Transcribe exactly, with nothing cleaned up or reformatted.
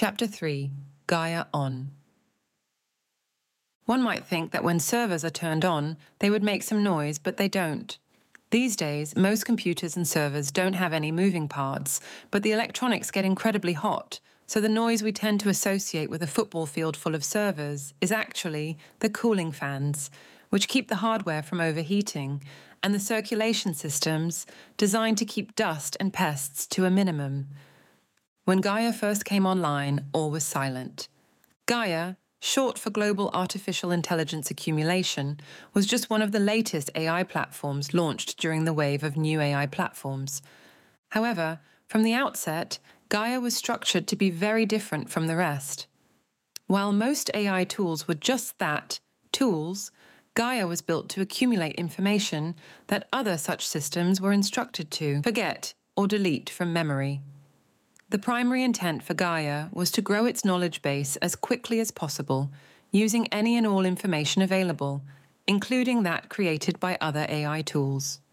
Chapter three, Gaia On. One might think that when servers are turned on, they would make some noise, but they don't. These days, most computers and servers don't have any moving parts, but the electronics get incredibly hot, so the noise we tend to associate with a football field full of servers is actually the cooling fans, which keep the hardware from overheating, and the circulation systems designed to keep dust and pests to a minimum. When Gaia first came online, all was silent. Gaia, short for Global Artificial Intelligence Accumulation, was just one of the latest A I platforms launched during the wave of new A I platforms. However, from the outset, Gaia was structured to be very different from the rest. While most A I tools were just that, tools, Gaia was built to accumulate information that other such systems were instructed to forget or delete from memory. The primary intent for Gaia was to grow its knowledge base as quickly as possible, using any and all information available, including that created by other A I tools.